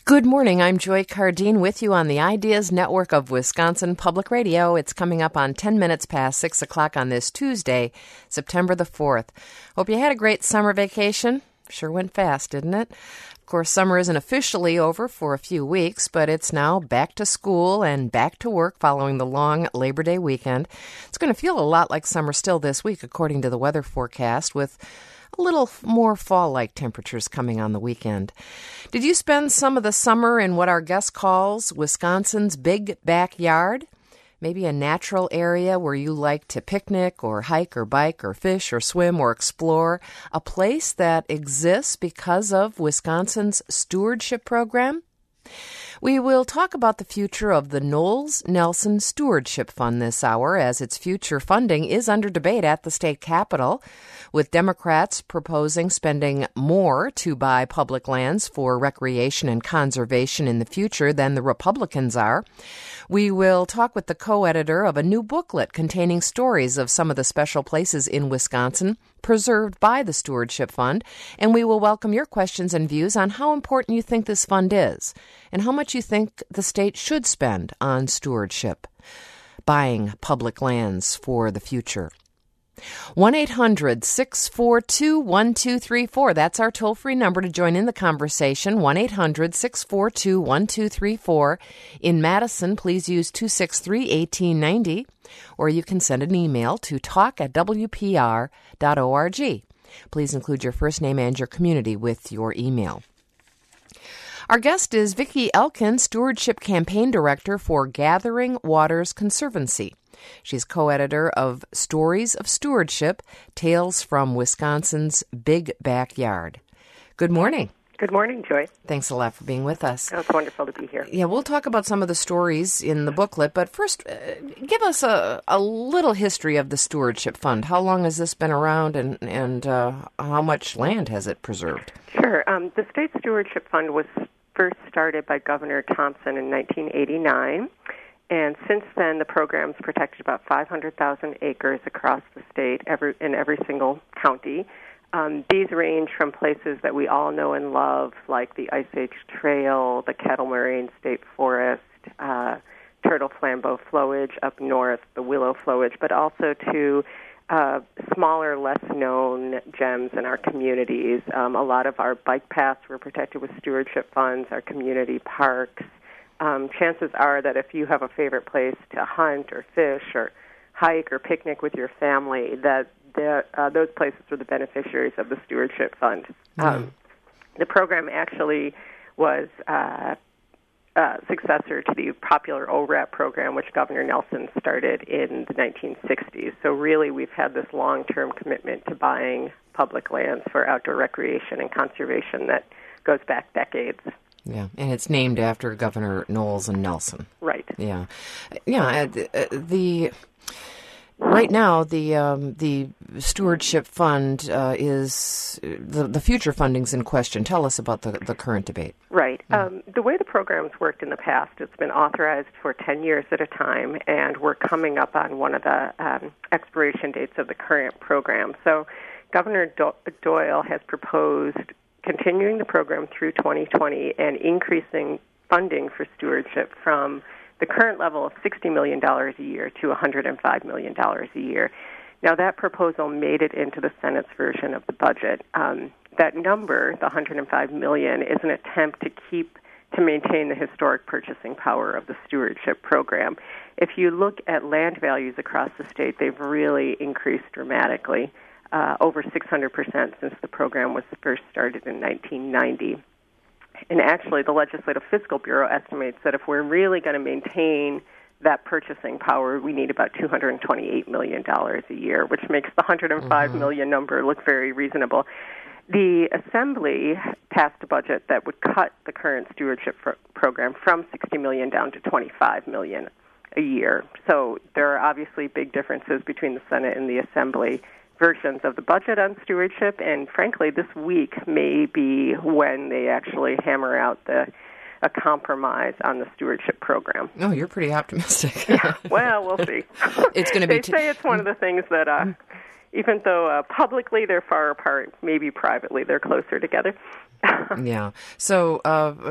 Good morning. I'm Joy Cardine with you on the Ideas Network of Wisconsin Public Radio. It's coming up on 10 minutes past 6 o'clock on this Tuesday, September the 4th. Hope you had a great summer vacation. Sure went fast, didn't it? Of course, summer isn't officially over for a few weeks, but it's now back to school and back to work following the long Labor Day weekend. It's going to feel a lot like summer still this week, according to the weather forecast, with a little more fall-like temperatures coming on the weekend. Did you spend some of the summer in what our guest calls Wisconsin's big backyard? Maybe a natural area where you like to picnic or hike or bike or fish or swim or explore. A place that exists because of Wisconsin's stewardship program? We will talk about the future of the Knowles Nelson Stewardship Fund this hour, as its future funding is under debate at the state capitol, with Democrats proposing spending more to buy public lands for recreation and conservation in the future than the Republicans are. We will talk with the co-editor of a new booklet containing stories of some of the special places in Wisconsin preserved by the Stewardship Fund, and we will welcome your questions and views on how important you think this fund is and how much you think the state should spend on stewardship, buying public lands for the future. 1-800-642-1234. That's our toll-free number to join in the conversation, 1-800-642-1234. In Madison, please use 263-1890, or you can send an email to talk@wpr.org. Please include your first name and your community with your email. Our guest is Vicki Elkin, Stewardship Campaign Director for Gathering Waters Conservancy. She's co-editor of Stories of Stewardship, Tales from Wisconsin's Big Backyard. Good morning. Good morning, Joy. Thanks a lot for being with us. Oh, it's wonderful to be here. Yeah, we'll talk about some of the stories in the booklet, but first, give us a little history of the Stewardship Fund. How long has this been around, and how much land has it preserved? Sure. The State Stewardship Fund was first started by Governor Thompson in 1989. And since then, the program's protected about 500,000 acres across the state, in every single county. These range from places that we all know and love, like the Ice Age Trail, the Kettle Moraine State Forest, Turtle Flambeau Flowage up north, the Willow Flowage, but also to smaller, less-known gems in our communities. A lot of our bike paths were protected with stewardship funds, our community parks. Chances are that if you have a favorite place to hunt or fish or hike or picnic with your family, that those places were the beneficiaries of the Stewardship Fund. The program actually was a successor to the popular ORAP program, which Governor Nelson started in the 1960s. So really, we've had this long-term commitment to buying public lands for outdoor recreation and conservation that goes back decades. Yeah, and it's named after Governor Knowles and Nelson. Right. Yeah. Right now, the Stewardship Fund is the future funding's in question. Tell us about the current debate. Right. The way the program's worked in the past, it's been authorized for 10 years at a time, and we're coming up on one of the expiration dates of the current program. So Governor Doyle has proposed continuing the program through 2020 and increasing funding for stewardship from the current level of $60 million a year to $105 million a year. Now, that proposal made it into the Senate's version of the budget. That number, the $105 million, is an attempt to maintain the historic purchasing power of the stewardship program. If you look at land values across the state, they've really increased dramatically. Over 600% since the program was first started in 1990. And actually, the Legislative Fiscal Bureau estimates that if we're really going to maintain that purchasing power, we need about $228 million a year, which makes the $105 million number look very reasonable. The Assembly passed a budget that would cut the current stewardship program from $60 million down to $25 million a year. So there are obviously big differences between the Senate and the Assembly versions of the budget on stewardship, and frankly, this week may be when they actually hammer out a compromise on the stewardship program. Oh, you're pretty optimistic. Yeah, well, we'll see. It's going to be. They say it's one of the things that, even though publicly they're far apart, maybe privately they're closer together. Yeah. So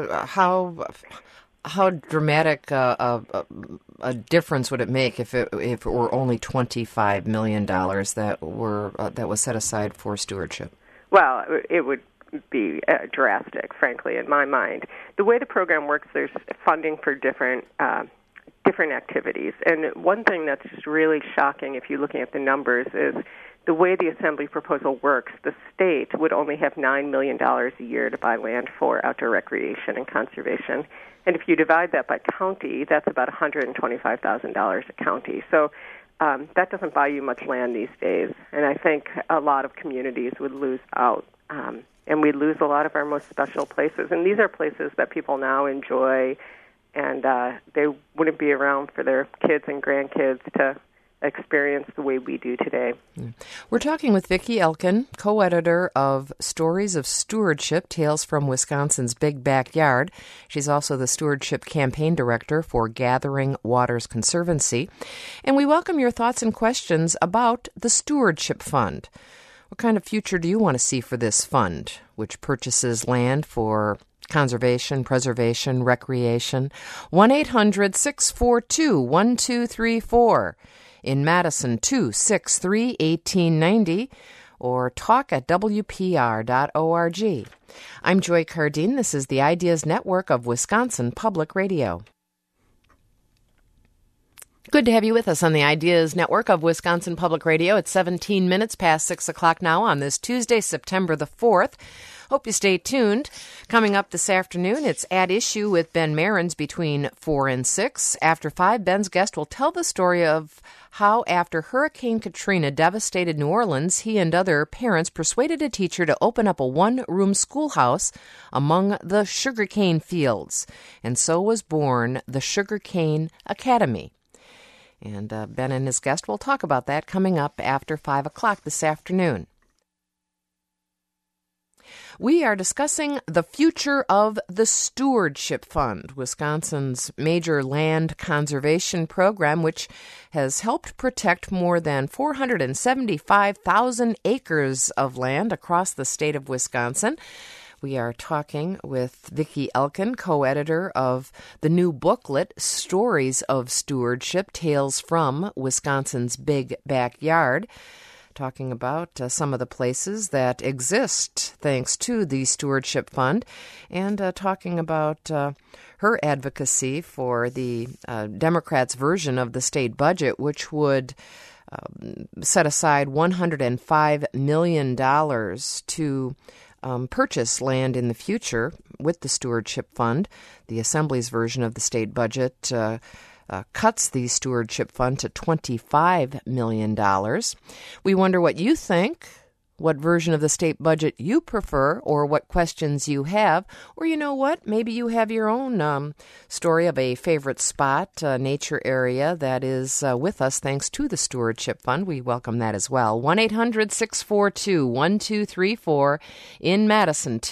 how dramatic a difference would it make if it were only $25 million that was set aside for stewardship? Well, it would be drastic, frankly, in my mind. The way the program works, there's funding for different activities. And one thing that's just really shocking if you're looking at the numbers is the way the Assembly proposal works, the state would only have $9 million a year to buy land for outdoor recreation and conservation. And if you divide that by county, that's about $125,000 a county. So that doesn't buy you much land these days. And I think a lot of communities would lose out. And we'd lose a lot of our most special places. And these are places that people now enjoy, and they wouldn't be around for their kids and grandkids to experience the way we do today. We're talking with Vicki Elkin, co-editor of Stories of Stewardship, Tales from Wisconsin's Big Backyard. She's also the Stewardship Campaign Director for Gathering Waters Conservancy. And we welcome your thoughts and questions about the Stewardship Fund. What kind of future do you want to see for this fund, which purchases land for conservation, preservation, recreation? 1-800-642-1234. In Madison, 263-1890, or talk at WPR.org. I'm Joy Cardine. This is the Ideas Network of Wisconsin Public Radio. Good to have you with us on the Ideas Network of Wisconsin Public Radio. It's 17 minutes past 6 o'clock now on this Tuesday, September the 4th. Hope you stay tuned. Coming up this afternoon, it's At Issue with Ben Marins between 4 and 6. After 5, Ben's guest will tell the story of how after Hurricane Katrina devastated New Orleans, he and other parents persuaded a teacher to open up a one-room schoolhouse among the sugarcane fields. And so was born the Sugarcane Academy. And Ben and his guest will talk about that coming up after 5 o'clock this afternoon. We are discussing the future of the Stewardship Fund, Wisconsin's major land conservation program, which has helped protect more than 475,000 acres of land across the state of Wisconsin. We are talking with Vicki Elkin, co-editor of the new booklet, Stories of Stewardship, Tales from Wisconsin's Big Backyard, talking about some of the places that exist thanks to the Stewardship Fund, and talking about her advocacy for the Democrats' version of the state budget, which would set aside $105 million to purchase land in the future with the Stewardship Fund. The Assembly's version of the state budget cuts the Stewardship Fund to $25 million. We wonder what you think, what version of the state budget you prefer, or what questions you have. Or you know what? Maybe you have your own story of a favorite spot, nature area that is with us thanks to the Stewardship Fund. We welcome that as well. 1-800-642-1234 in Madison,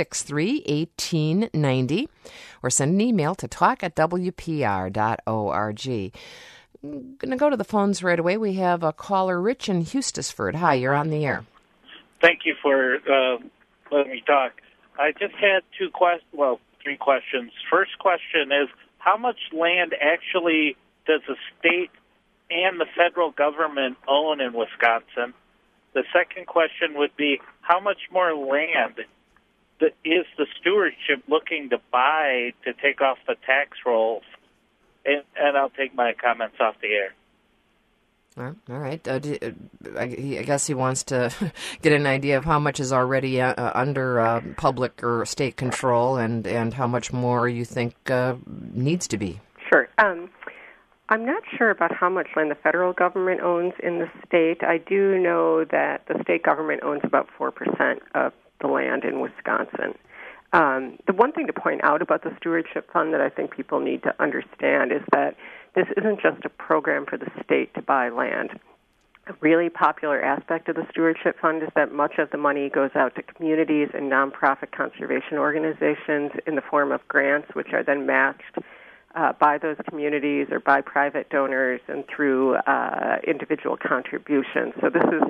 263-1890. Or send an email to talk at WPR.org. I'm going to go to the phones right away. We have a caller, Rich in Hustisford. Hi, you're on the air. Thank you for letting me talk. I just had three questions. First question is, how much land actually does the state and the federal government own in Wisconsin? The second question would be, how much more land is the stewardship looking to buy to take off the tax rolls? And I'll take my comments off the air. All right. I guess he wants to get an idea of how much is already under public or state control and how much more you think needs to be. Sure. I'm not sure about how much land the federal government owns in the state. I do know that the state government owns about 4% of the land in Wisconsin. The one thing to point out about the Stewardship Fund that I think people need to understand is that this isn't just a program for the state to buy land. A really popular aspect of the Stewardship Fund is that much of the money goes out to communities and nonprofit conservation organizations in the form of grants, which are then matched by those communities or by private donors and through individual contributions. So this is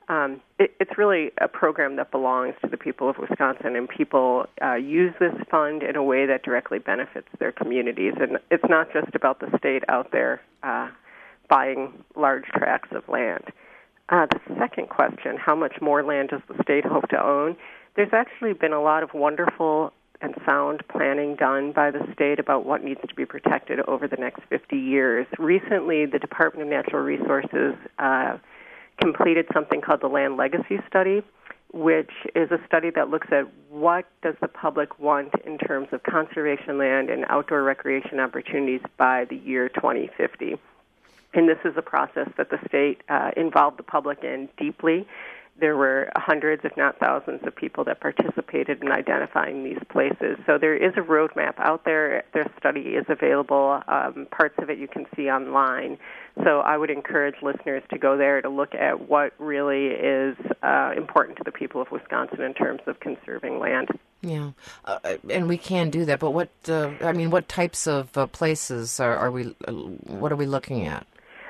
It's really a program that belongs to the people of Wisconsin, and people use this fund in a way that directly benefits their communities. And it's not just about the state out there buying large tracts of land. The second question, how much more land does the state hope to own? There's actually been a lot of wonderful and sound planning done by the state about what needs to be protected over the next 50 years. Recently, the Department of Natural Resources completed something called the Land Legacy Study, which is a study that looks at what does the public want in terms of conservation land and outdoor recreation opportunities by the year 2050. And this is a process that the state involved the public in deeply. There were hundreds, if not thousands, of people that participated in identifying these places. So there is a roadmap out there. Their study is available. Parts of it you can see online. So I would encourage listeners to go there to look at what really is important to the people of Wisconsin in terms of conserving land. Yeah, and we can do that. But what types of places are we? What are we looking at?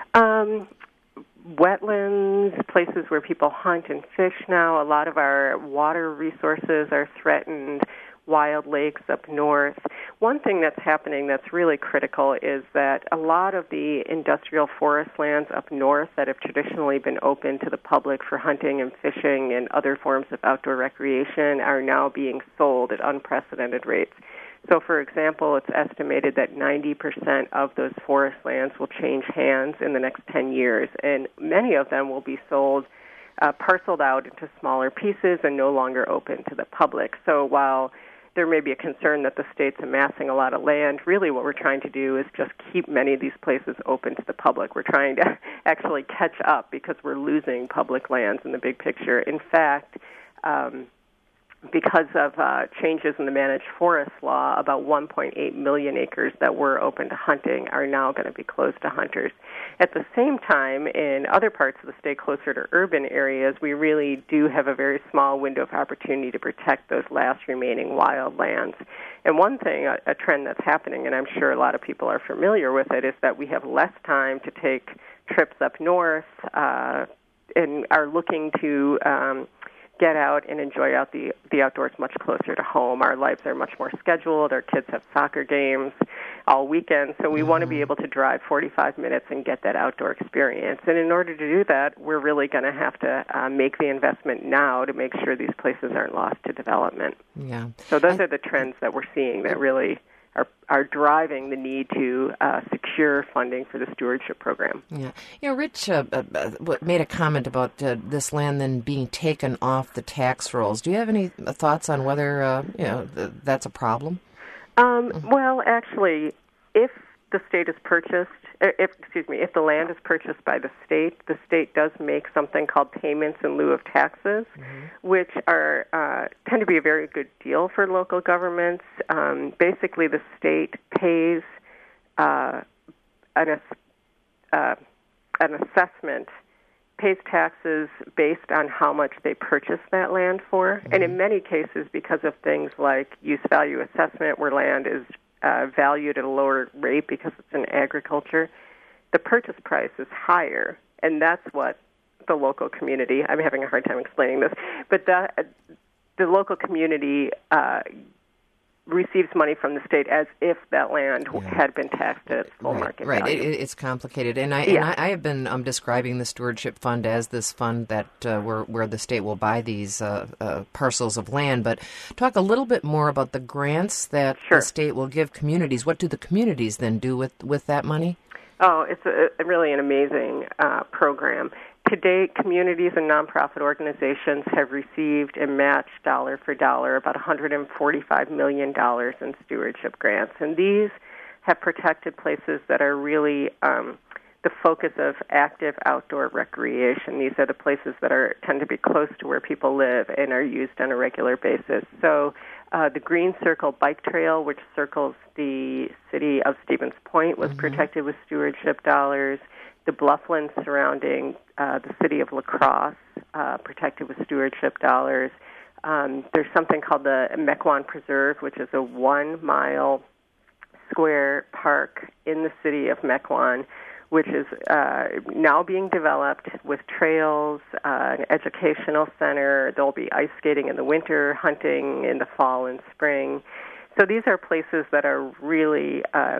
Wetlands, places where people hunt and fish now. A lot of our water resources are threatened, wild lakes up north. One thing that's happening that's really critical is that a lot of the industrial forest lands up north that have traditionally been open to the public for hunting and fishing and other forms of outdoor recreation are now being sold at unprecedented rates. So, for example, it's estimated that 90% of those forest lands will change hands in the next 10 years, and many of them will be sold, parceled out into smaller pieces and no longer open to the public. So while there may be a concern that the state's amassing a lot of land, really what we're trying to do is just keep many of these places open to the public. We're trying to actually catch up because we're losing public lands in the big picture. In fact, because of changes in the managed forest law, about 1.8 million acres that were open to hunting are now going to be closed to hunters. At the same time, in other parts of the state closer to urban areas, we really do have a very small window of opportunity to protect those last remaining wild lands. And one thing, a trend that's happening, and I'm sure a lot of people are familiar with it, is that we have less time to take trips up north and are looking to get out and enjoy out the outdoors much closer to home. Our lives are much more scheduled. Our kids have soccer games all weekend, so we want to be able to drive 45 minutes and get that outdoor experience. And in order to do that, we're really going to have to make the investment now to make sure these places aren't lost to development. Yeah. So those are the trends that we're seeing that really are driving the need to secure funding for the stewardship program. Yeah. You know, Rich made a comment about this land then being taken off the tax rolls. Do you have any thoughts on whether, that's a problem? Well, actually, if the state is purchased, if the land is purchased by the state does make something called payments in lieu of taxes, which are tend to be a very good deal for local governments. Basically, the state pays an assessment, pays taxes based on how much they purchase that land for. And in many cases, because of things like use value assessment, where land is valued at a lower rate because it's in agriculture, the purchase price is higher, and that's what the local community, I'm having a hard time explaining this, but the local community receives money from the state as if that land had been taxed at its full market value. Right, it's complicated. And I have been describing the stewardship fund as this fund that where the state will buy these parcels of land. But talk a little bit more about the grants that the state will give communities. What do the communities then do with that money? Oh, it's really an amazing program. To date, communities and nonprofit organizations have received and matched dollar for dollar about $145 million in stewardship grants. And these have protected places that are really the focus of active outdoor recreation. These are the places that tend to be close to where people live and are used on a regular basis. So the Green Circle Bike Trail, which circles the city of Stevens Point, was protected with stewardship dollars. The blufflands surrounding the city of La Crosse, protected with stewardship dollars. There's something called the Mequon Preserve, which is a 1 mile square park in the city of Mequon, which is now being developed with trails, an educational center. There'll be ice skating in the winter, hunting in the fall and spring. So these are places that are really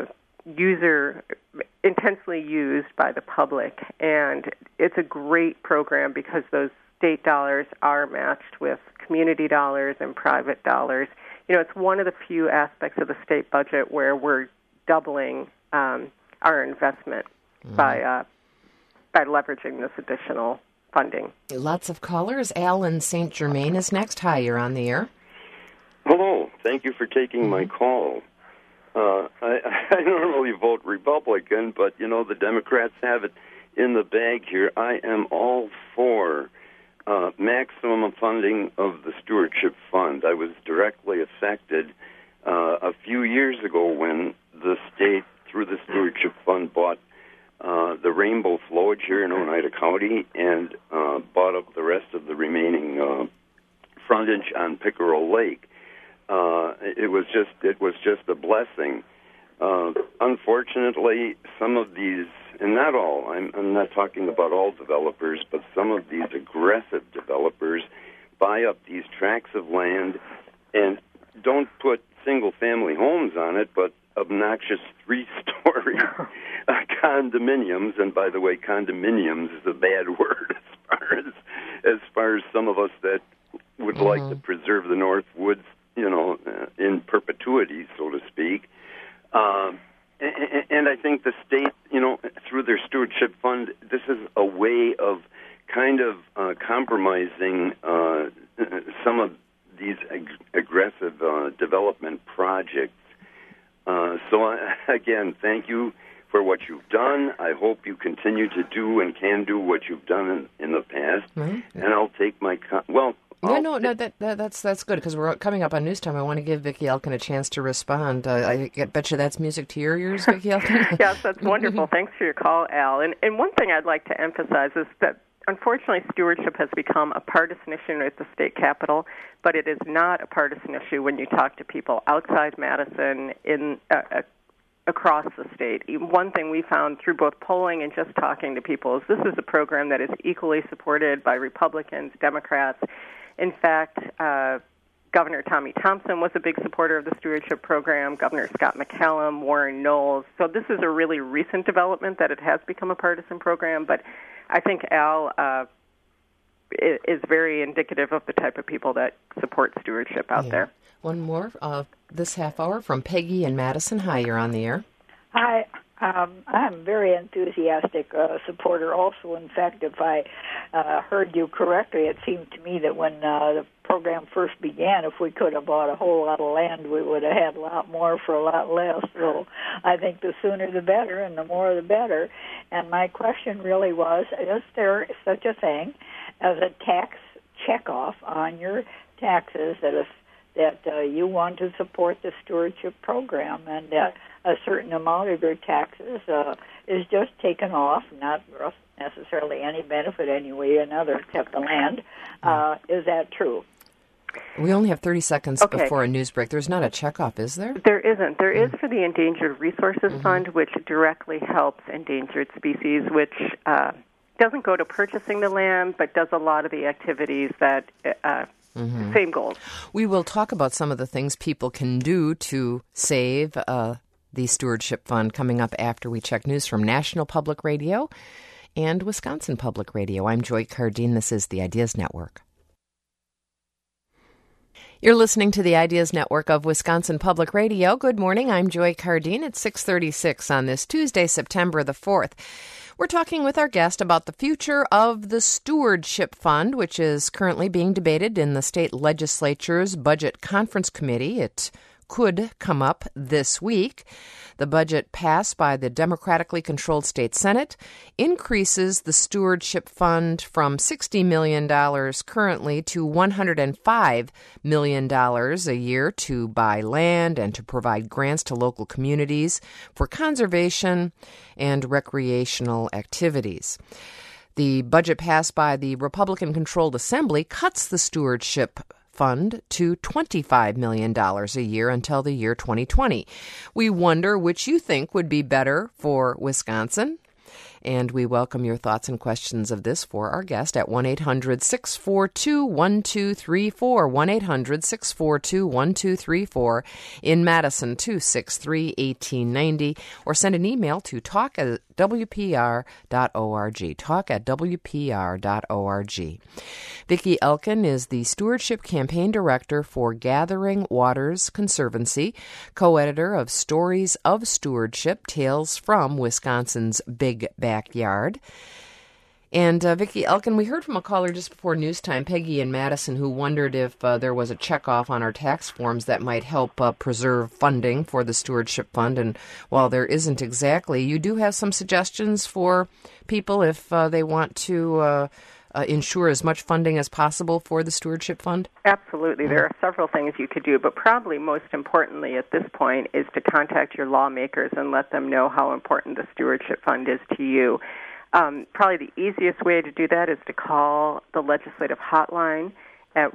intensely used by the public, and it's a great program because those state dollars are matched with community dollars and private dollars. It's one of the few aspects of the state budget where we're doubling our investment by leveraging this additional funding. Lots of callers. Al in St. Germain is next. Hi, you're on the air. Hello. Thank you for taking my call. I normally vote Republican, but, the Democrats have it in the bag here. I am all for maximum funding of the Stewardship Fund. I was directly affected a few years ago when the state, through the Stewardship Fund, bought the Rainbow Flowage here in Oneida County and bought up the rest of the remaining frontage on Pickerel Lake. It was just a blessing. Unfortunately, some of these, and not all, I'm not talking about all developers, but some of these aggressive developers buy up these tracts of land and don't put single-family homes on it, but obnoxious 3-story condominiums. And by the way, condominiums is a bad word as far as some of us that would like to preserve the North Woods, in perpetuity, so to speak. And I think the state, through their Stewardship Fund, this is a way of kind of compromising some of these aggressive development projects. So, again, thank you for what you've done. I hope you continue to do and can do what you've done in the past. Mm-hmm. And I'll take my No, that's good, because we're coming up on news time. I want to give Vicki Elkin a chance to respond. I bet you that's music to your ears, Vicki Elkin. Yes, that's wonderful. Thanks for your call, Al. And one thing I'd like to emphasize is that, unfortunately, stewardship has become a partisan issue at the state capitol, but it is not a partisan issue when you talk to people outside Madison across the state. One thing we found through both polling and just talking to people is this is a program that is equally supported by Republicans, Democrats. In fact, Governor Tommy Thompson was a big supporter of the stewardship program, Governor Scott McCallum, Warren Knowles. So this is a really recent development that it has become a partisan program, but I think Al is very indicative of the type of people that support stewardship out there. One more this half hour from Peggy in Madison. Hi, you're on the air. Hi. I'm very enthusiastic supporter also. In fact, if I heard you correctly, it seemed to me that when the program first began, if we could have bought a whole lot of land, we would have had a lot more for a lot less. So I think the sooner the better and the more the better. And my question really was, is there such a thing as a tax checkoff on your taxes that you want to support the stewardship program, and that a certain amount of your taxes is just taken off, not necessarily any benefit anyway, another except the land. Is that true? We only have 30 seconds before a news break. There's not a checkoff, is there? There isn't. There is for the Endangered Resources Fund, which directly helps endangered species, which doesn't go to purchasing the land, but does a lot of the activities that same goals. We will talk about some of the things people can do to save the Stewardship Fund coming up after we check news from National Public Radio and Wisconsin Public Radio. I'm Joy Cardine. This is the Ideas Network. You're listening to the Ideas Network of Wisconsin Public Radio. Good morning. I'm Joy Cardine. It's 6:36 on this Tuesday, September the 4th. We're talking with our guest about the future of the Stewardship Fund, which is currently being debated in the state legislature's Budget Conference Committee. It could come up this week. The budget passed by the democratically controlled state Senate increases the Stewardship Fund from $60 million currently to $105 million a year to buy land and to provide grants to local communities for conservation and recreational activities. The budget passed by the Republican-controlled Assembly cuts the Stewardship Fund to $25 million a year until the year 2020. We wonder which you think would be better for Wisconsin. And we welcome your thoughts and questions of this for our guest at 1-800-642-1234, 1-800-642-1234, in Madison, 263-1890, or send an email to talk@wpr.org, talk@wpr.org. Vicki Elkin is the Stewardship Campaign Director for Gathering Waters Conservancy, co-editor of Stories of Stewardship, Tales from Wisconsin's Big Backyard. And Vicki Elkin, we heard from a caller just before news time, Peggy in Madison, who wondered if there was a checkoff on our tax forms that might help preserve funding for the Stewardship Fund. And while there isn't exactly, you do have some suggestions for people if they want to ensure as much funding as possible for the Stewardship Fund? Absolutely. There are several things you could do, but probably most importantly at this point is to contact your lawmakers and let them know how important the Stewardship Fund is to you. Probably the easiest way to do that is to call the legislative hotline at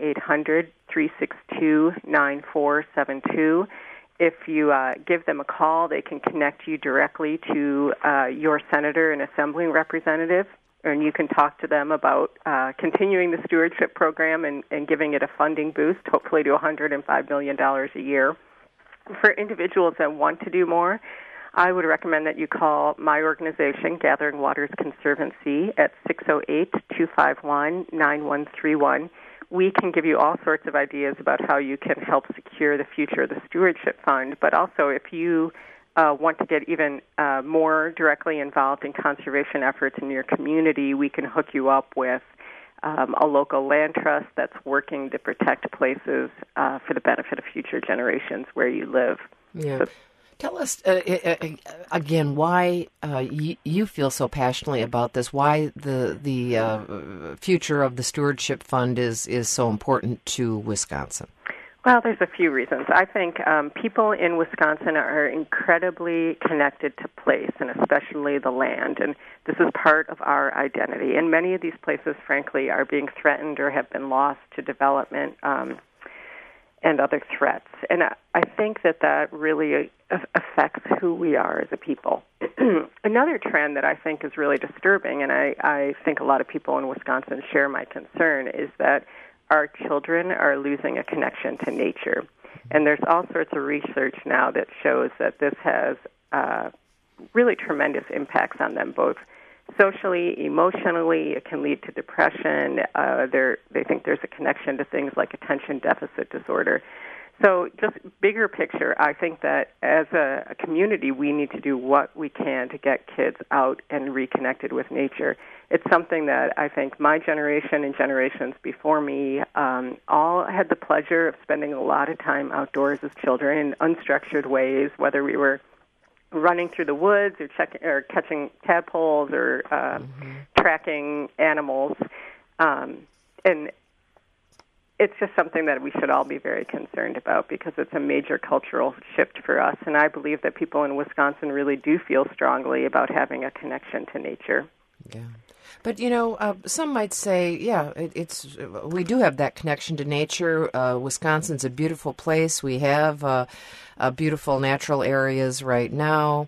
1-800-362-9472. If you give them a call, they can connect you directly to your senator and assembly representative, and you can talk to them about continuing the stewardship program and giving it a funding boost, hopefully to $105 million a year. For individuals that want to do more, I would recommend that you call my organization, Gathering Waters Conservancy, at 608-251-9131. We can give you all sorts of ideas about how you can help secure the future of the Stewardship Fund, but also if you want to get even more directly involved in conservation efforts in your community, we can hook you up with a local land trust that's working to protect places for the benefit of future generations where you live. Yeah. So, tell us, again, why you feel so passionately about this, why the future of the Stewardship Fund is so important to Wisconsin. Well, there's a few reasons. I think people in Wisconsin are incredibly connected to place, and especially the land, and this is part of our identity. And many of these places, frankly, are being threatened or have been lost to development and other threats. And I think that really affects who we are as a people. Another trend that I think is really disturbing, and I think a lot of people in Wisconsin share my concern, is that our children are losing a connection to nature. And there's all sorts of research now that shows that this has really tremendous impacts on them, both socially, emotionally. It can lead to depression. They think there's a connection to things like attention deficit disorder. So just bigger picture, I think that as a community, we need to do what we can to get kids out and reconnected with nature. It's something that I think my generation and generations before me all had the pleasure of spending a lot of time outdoors as children in unstructured ways, whether we were running through the woods or catching tadpoles or tracking animals. And it's just something that we should all be very concerned about because it's a major cultural shift for us. And I believe that people in Wisconsin really do feel strongly about having a connection to nature. Yeah. But, some might say, we do have that connection to nature. Wisconsin's a beautiful place. We have beautiful natural areas right now.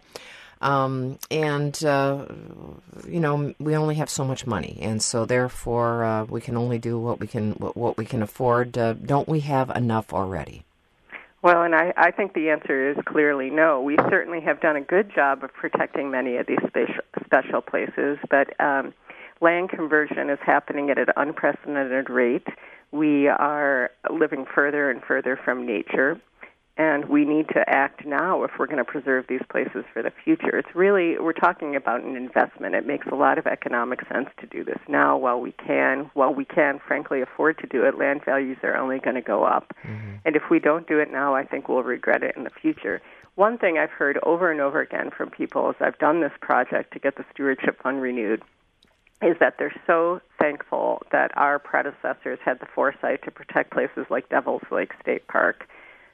We only have so much money, and so therefore we can only do what we can afford. Don't we have enough already? Well, and I think the answer is clearly no. We certainly have done a good job of protecting many of these special places, but land conversion is happening at an unprecedented rate. We are living further and further from nature. And we need to act now if we're going to preserve these places for the future. It's really, we're talking about an investment. It makes a lot of economic sense to do this now while we can, frankly, afford to do it. Land values are only going to go up. Mm-hmm. And if we don't do it now, I think we'll regret it in the future. One thing I've heard over and over again from people as I've done this project to get the Stewardship Fund renewed is that they're so thankful that our predecessors had the foresight to protect places like Devil's Lake State Park,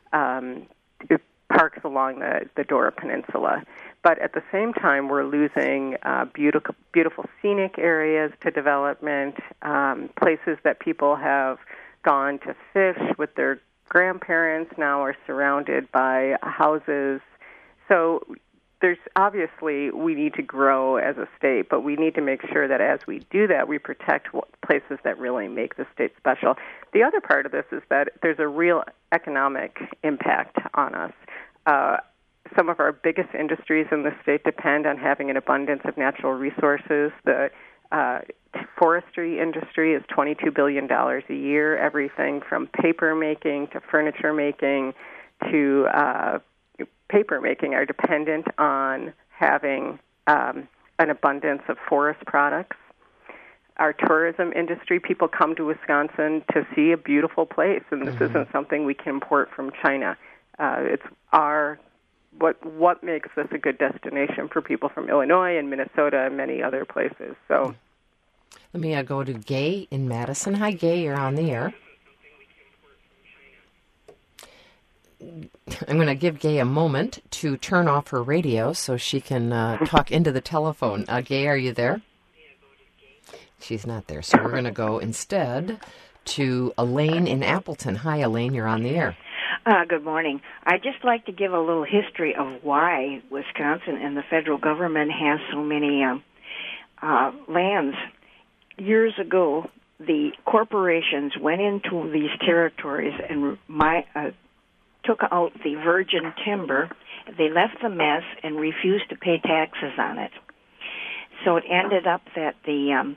parks along the Dora Peninsula. But at the same time, we're losing beautiful scenic areas to development, places that people have gone to fish with their grandparents now are surrounded by houses. So there's obviously we need to grow as a state, but we need to make sure that as we do that, we protect places that really make the state special. The other part of this is that there's a real economic impact on us. Some of our biggest industries in the state depend on having an abundance of natural resources. The forestry industry is $22 billion a year. Everything from paper making to furniture making to paper making are dependent on having an abundance of forest products. Our tourism industry, people come to Wisconsin to see a beautiful place, and this isn't something we can import from China. It's what makes this a good destination for people from Illinois and Minnesota and many other places. So, let me go to Gay in Madison. Hi, Gay. You're on the air. I'm going to give Gay a moment to turn off her radio so she can talk into the telephone. Gay, are you there? She's not there. So we're going to go instead to Elaine in Appleton. Hi, Elaine. You're on the air. Good morning. I'd just like to give a little history of why Wisconsin and the federal government has so many lands. Years ago, the corporations went into these territories and took out the virgin timber. They left the mess and refused to pay taxes on it. So it ended up that the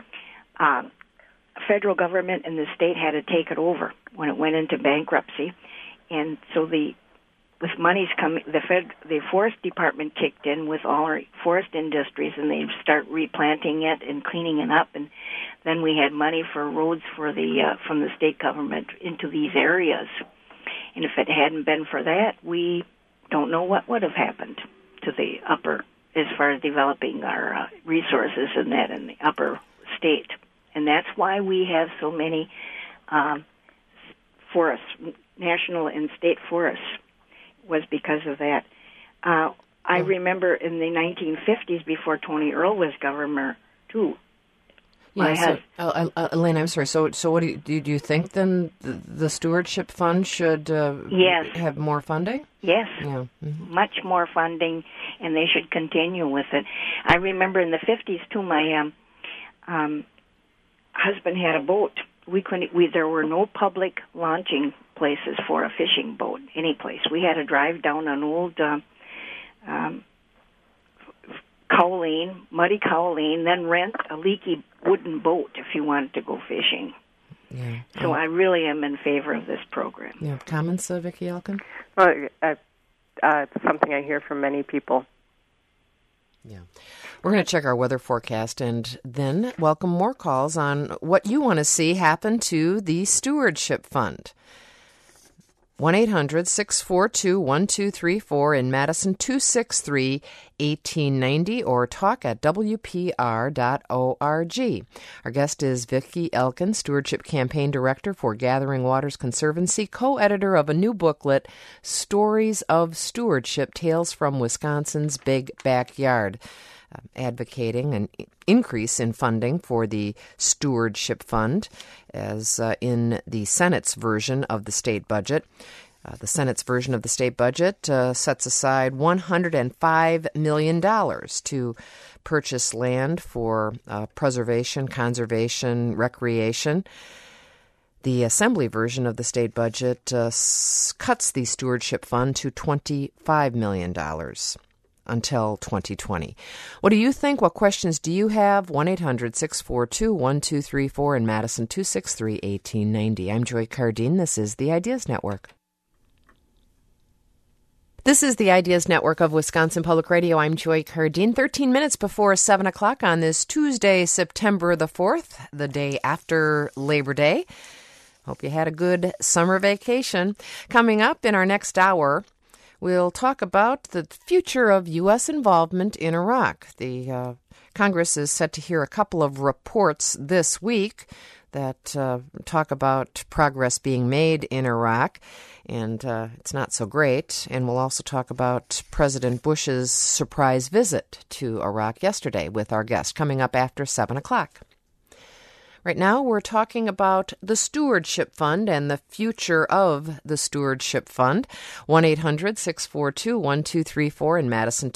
federal government and the state had to take it over when it went into bankruptcy. And so with monies coming, the forest department kicked in with all our forest industries, and they start replanting it and cleaning it up. And then we had money for roads for from the state government into these areas. And if it hadn't been for that, we don't know what would have happened to the upper, as far as developing our resources and that in the upper state. And that's why we have so many forests, national and state forests, was because of that. I remember in the 1950s, before Tony Earl was governor, too. Yeah, Elaine, I'm sorry. So what do you think then the stewardship fund should have more funding? Yes, yeah. Much more funding, and they should continue with it. I remember in the 50s, too, my husband had a boat. There were no public launching places for a fishing boat, any place. We had to drive down an old muddy Cowleen, then rent a leaky wooden boat if you wanted to go fishing. Yeah. So I really am in favor of this program. Yeah. Comments, Vicki Elkin? Well, it's something I hear from many people. Yeah. We're going to check our weather forecast and then welcome more calls on what you want to see happen to the Stewardship Fund. 1-800-642-1234 in Madison, 263-1890, or talk at WPR.org. Our guest is Vicki Elkin, Stewardship Campaign Director for Gathering Waters Conservancy, co-editor of a new booklet, Stories of Stewardship, Tales from Wisconsin's Big Backyard, advocating an increase in funding for the Stewardship Fund, as in the Senate's version of the state budget. The Senate's version of the state budget sets aside $105 million to purchase land for preservation, conservation, recreation. The Assembly version of the state budget cuts the Stewardship Fund to $25 million. Until 2020. What do you think? What questions do you have? 1-800-642-1234 in Madison, 263-1890. I'm Joy Cardine. This is the Ideas Network. This is the Ideas Network of Wisconsin Public Radio. I'm Joy Cardine. 13 minutes before 7 o'clock on this Tuesday, September the 4th, the day after Labor Day. Hope you had a good summer vacation. Coming up in our next hour, we'll talk about the future of U.S. involvement in Iraq. The Congress is set to hear a couple of reports this week that talk about progress being made in Iraq, and it's not so great. And we'll also talk about President Bush's surprise visit to Iraq yesterday with our guest, coming up after 7 o'clock. Right now, we're talking about the Stewardship Fund and the future of the Stewardship Fund. 1-800-642-1234 in Madison,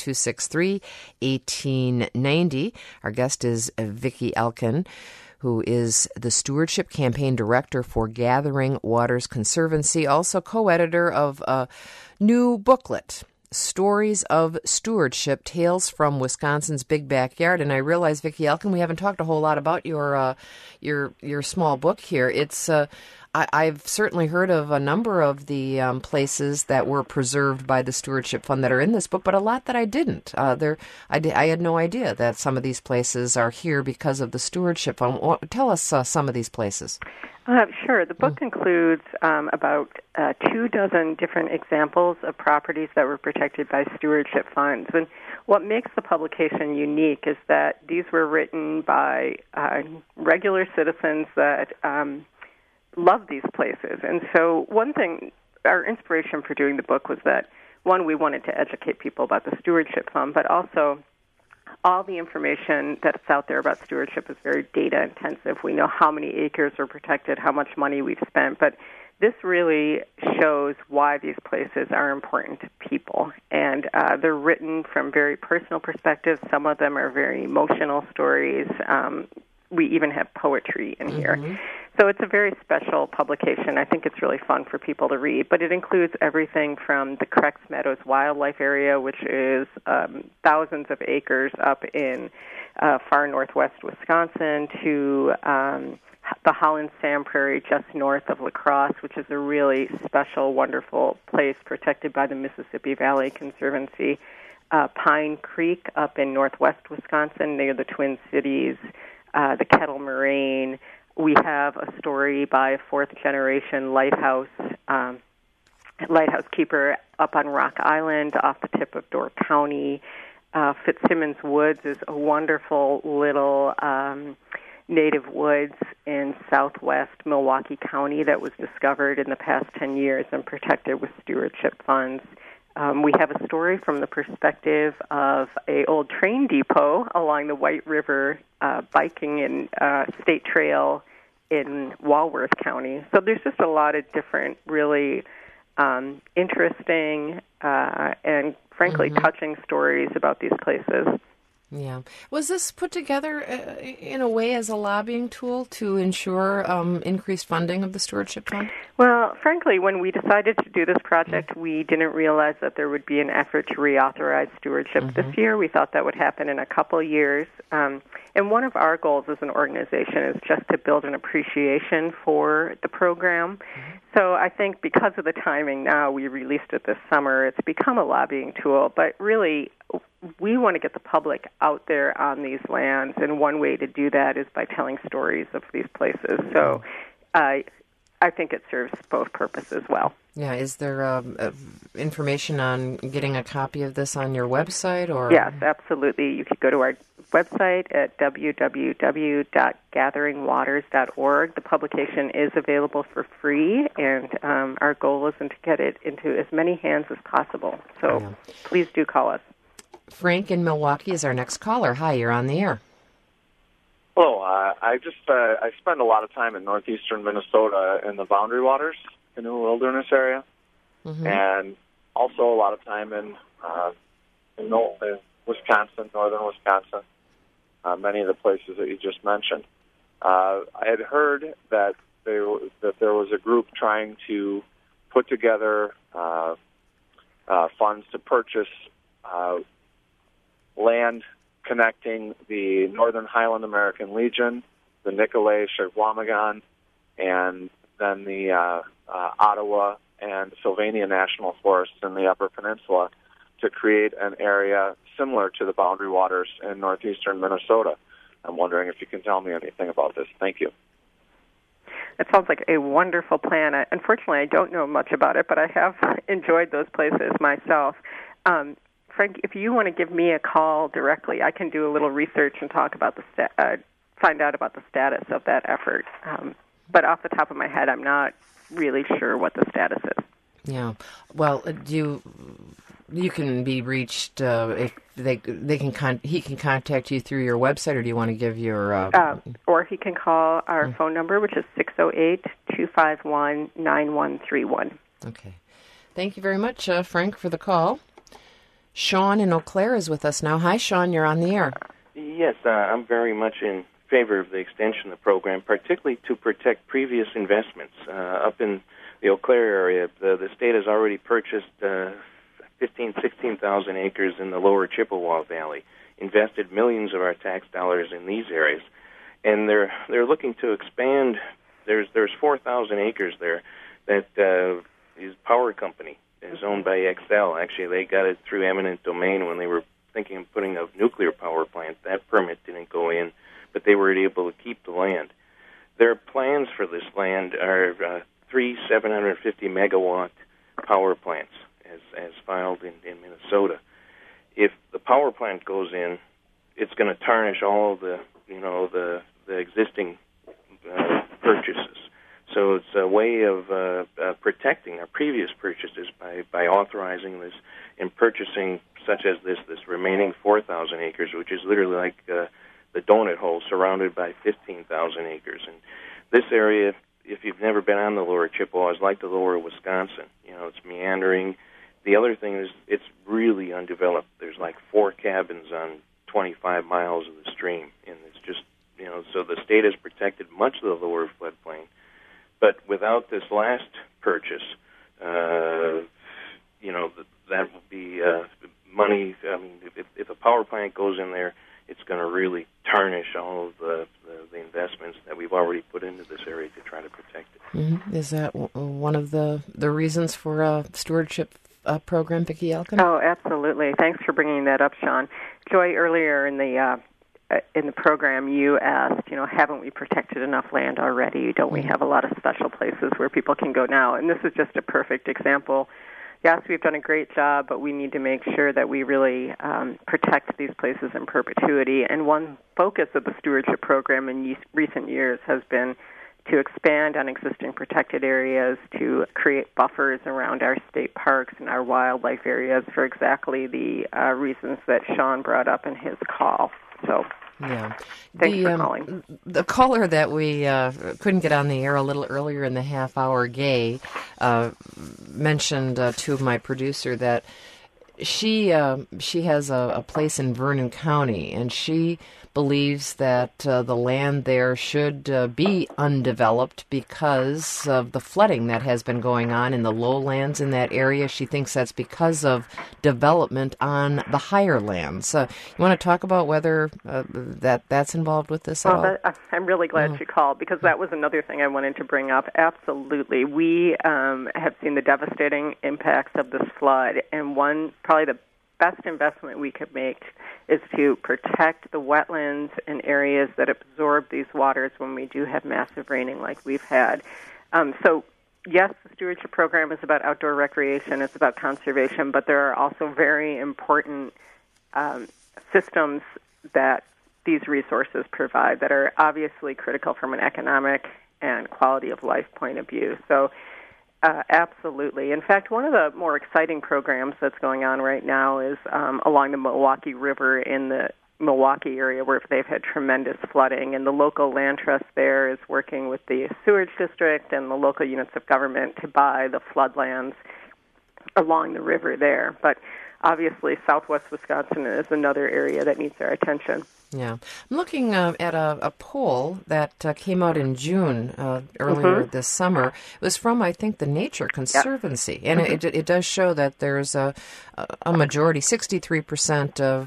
263-1890. Our guest is Vicki Elkin, who is the Stewardship Campaign Director for Gathering Waters Conservancy, also co-editor of a new booklet, Stories of Stewardship, Tales from Wisconsin's Big Backyard. And I realize, Vicki Elkin, we haven't talked a whole lot about your small book here. It's I've certainly heard of a number of the places that were preserved by the Stewardship Fund that are in this book, but a lot that I didn't. I had no idea that some of these places are here because of the Stewardship Fund. Tell us some of these places. Sure. The book includes about 24 different examples of properties that were protected by stewardship funds. And what makes the publication unique is that these were written by regular citizens that love these places. And so one thing, our inspiration for doing the book was that, one, we wanted to educate people about the Stewardship Fund, but also all the information that's out there about stewardship is very data intensive. We know how many acres are protected, how much money we've spent, but this really shows why these places are important to people. And they're written from very personal perspectives. Some of them are very emotional stories. We even have poetry in here. So it's a very special publication. I think it's really fun for people to read. But it includes everything from the Crex Meadows Wildlife Area, which is thousands of acres up in far northwest Wisconsin, to the Holland Sand Prairie just north of La Crosse, which is a really special, wonderful place protected by the Mississippi Valley Conservancy. Pine Creek up in northwest Wisconsin near the Twin Cities, the Kettle Moraine. We have a story by a fourth-generation lighthouse keeper up on Rock Island off the tip of Door County. Fitzsimmons Woods is a wonderful little native woods in southwest Milwaukee County that was discovered in the past 10 years and protected with stewardship funds. We have a story from the perspective of a old train depot along the White River biking and state trail in Walworth County. So there's just a lot of different really interesting and frankly touching stories about these places. Yeah. Was this put together in a way as a lobbying tool to ensure increased funding of the Stewardship Fund? Well, frankly, when we decided to do this project, we didn't realize that there would be an effort to reauthorize stewardship this year. We thought that would happen in a couple of years. And one of our goals as an organization is just to build an appreciation for the program. So I think because of the timing now, we released it this summer, it's become a lobbying tool. But really, we want to get the public out there on these lands, and one way to do that is by telling stories of these places. So I think it serves both purposes well. Yeah, is there information on getting a copy of this on your website? Or Yes, absolutely. You could go to our website at www.gatheringwaters.org. The publication is available for free, and our goal is to get it into as many hands as possible. So please do call us. Frank in Milwaukee is our next caller. Hi, you're on the air. Hello. I spend a lot of time in northeastern Minnesota in the Boundary Waters Canoe Wilderness area, and also a lot of time in Wisconsin, northern Wisconsin, many of the places that you just mentioned. I had heard that there was a group trying to put together funds to purchase land connecting the Northern Highland American Legion, the Nicolet Chequamegon, and then the Ottawa and Sylvania National Forests in the Upper Peninsula to create an area similar to the Boundary Waters in northeastern Minnesota. I'm wondering if you can tell me anything about this. Thank you. It sounds like a wonderful plan. Unfortunately, I don't know much about it, but I have enjoyed those places myself. Frank, if you want to give me a call directly, I can do a little research and talk about find out about the status of that effort. But off the top of my head, I'm not really sure what the status is. Yeah. Well, you can be reached if he can contact you through your website, or do you want to give your... Or he can call our phone number, which is 608-251-9131. Okay. Thank you very much, Frank, for the call. Sean in Eau Claire is with us now. Hi, Sean, you're on the air. Yes, I'm very much in favor of the extension of the program, particularly to protect previous investments. Up in the Eau Claire area, the state has already purchased 16,000 acres in the lower Chippewa Valley, invested millions of our tax dollars in these areas, and they're looking to expand. There's 4,000 acres there that is Power Company is owned by Xcel. Actually, they got it through eminent domain when they were thinking of putting a nuclear power plant. That permit didn't go in, but they were able to keep the land. Their plans for this land are 3 750-megawatt power plants, as filed in Minnesota. If the power plant goes in, it's going to tarnish all of the existing purchases. So it's a way of protecting our previous purchases by authorizing this and purchasing such as this remaining 4,000 acres, which is literally like the donut hole surrounded by 15,000 acres. And this area, if you've never been on the lower Chippewa, is like the lower Wisconsin. It's meandering. The other thing is it's really undeveloped. There's like 4 cabins on 25 miles of the stream, and it's just, so the state has protected much of the lower floodplain. But without this last purchase, that will be money. I mean, if a power plant goes in there, it's going to really tarnish all of the investments that we've already put into this area to try to protect it. Mm-hmm. Is that one of the reasons for a stewardship program, Vicki Elkin? Oh, absolutely. Thanks for bringing that up, Sean. Joy, earlier in the program, you asked, haven't we protected enough land already? Don't we have a lot of special places where people can go now? And this is just a perfect example. Yes, we've done a great job, but we need to make sure that we really protect these places in perpetuity. And one focus of the stewardship program in recent years has been to expand on existing protected areas, to create buffers around our state parks and our wildlife areas for exactly the reasons that Sean brought up in his call. So, yeah. Thanks for calling. The caller that we couldn't get on the air a little earlier in the half hour, Gay, mentioned to my producer that she has a place in Vernon County, and she believes that the land there should be undeveloped because of the flooding that has been going on in the lowlands in that area. She thinks that's because of development on the higher lands. You want to talk about whether that's involved with this at all? I'm really glad you called, because that was another thing I wanted to bring up. Absolutely. We have seen the devastating impacts of this flood, and probably the best investment we could make is to protect the wetlands and areas that absorb these waters when we do have massive raining like we've had. So, yes, the stewardship program is about outdoor recreation, it's about conservation, but there are also very important systems that these resources provide that are obviously critical from an economic and quality of life point of view. So, absolutely. In fact, one of the more exciting programs that's going on right now is along the Milwaukee River in the Milwaukee area, where they've had tremendous flooding, and the local land trust there is working with the sewage district and the local units of government to buy the floodlands along the river there. But obviously, southwest Wisconsin is another area that needs our attention. Yeah. I'm looking at a poll that came out in June earlier this summer. It was from, I think, the Nature Conservancy. Yep. And it does show that there's a majority, 63% of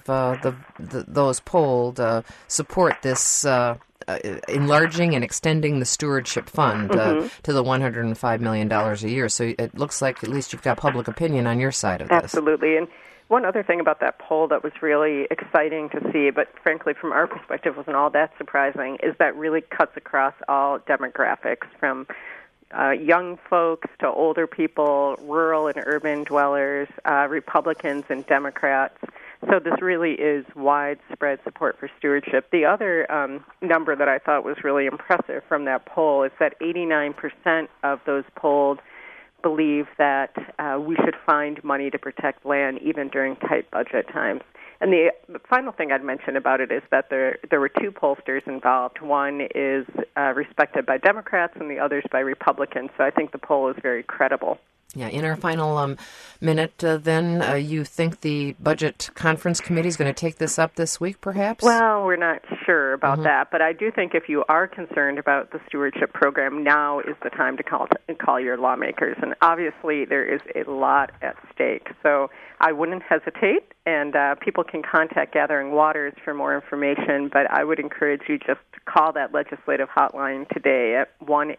those polled support this enlarging and extending the stewardship fund to the $105 million a year. So it looks like at least you've got public opinion on your side of this. Absolutely. And one other thing about that poll that was really exciting to see, but frankly from our perspective wasn't all that surprising, is that really cuts across all demographics, from young folks to older people, rural and urban dwellers, Republicans and Democrats. So this really is widespread support for stewardship. The other number that I thought was really impressive from that poll is that 89% of those polled believe that we should find money to protect land even during tight budget times. And the final thing I'd mention about it is that there were two pollsters involved. One is respected by Democrats and the other's by Republicans, so I think the poll is very credible. Yeah, in our final minute, then, you think the Budget Conference Committee is going to take this up this week, perhaps? Well, we're not sure about that, but I do think if you are concerned about the stewardship program, now is the time to call your lawmakers. And obviously, there is a lot at stake. So I wouldn't hesitate, and people can contact Gathering Waters for more information, but I would encourage you just to call that legislative hotline today at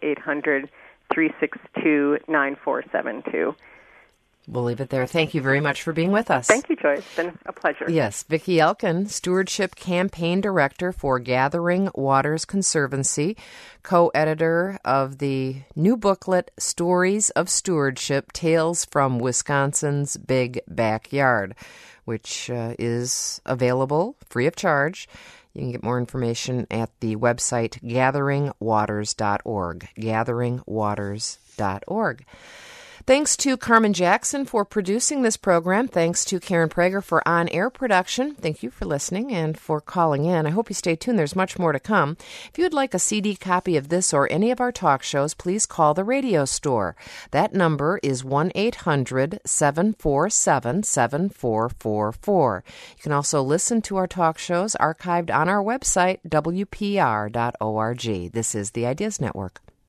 1-800-362-9472. We'll leave it there. Thank you very much for being with us. Thank you, Joy. It's been a pleasure. Yes, Vicki Elkin, Stewardship Campaign Director for Gathering Waters Conservancy, co-editor of the new booklet, Stories of Stewardship, Tales from Wisconsin's Big Backyard, which is available free of charge. You can get more information at the website gatheringwaters.org, gatheringwaters.org. Thanks to Carmen Jackson for producing this program. Thanks to Karen Prager for on-air production. Thank you for listening and for calling in. I hope you stay tuned. There's much more to come. If you would like a CD copy of this or any of our talk shows, please call the radio store. That number is 1-800-747-7444. You can also listen to our talk shows archived on our website, WPR.org. This is the Ideas Network.